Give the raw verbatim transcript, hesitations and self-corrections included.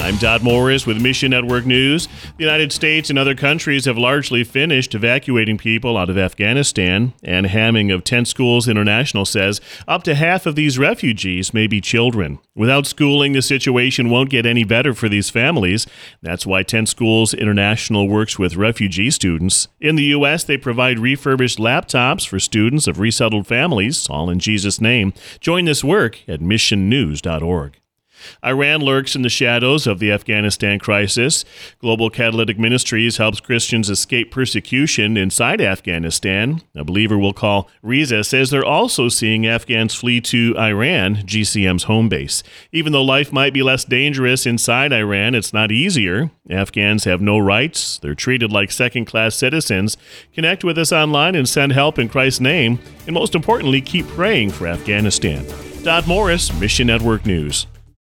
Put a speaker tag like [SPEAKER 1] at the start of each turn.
[SPEAKER 1] I'm Todd Morris with Mission Network News. The United States and other countries have largely finished evacuating people out of Afghanistan. Ann Hamming of Tent Schools International says up to half of these refugees may be children. Without schooling, the situation won't get any better for these families. That's why Tent Schools International works with refugee students. In the U S, they provide refurbished laptops for students of resettled families, all in Jesus' name. Join this work at mission news dot org. Iran lurks in the shadows of the Afghanistan crisis. Global Catalytic Ministries helps Christians escape persecution inside Afghanistan. A believer we'll call Riza says they're also seeing Afghans flee to Iran, G C M's home base. Even though life might be less dangerous inside Iran, it's not easier. Afghans have no rights. They're treated like second-class citizens. Connect with us online and send help in Christ's name. And most importantly, keep praying for Afghanistan. Todd Morris, Mission Network News.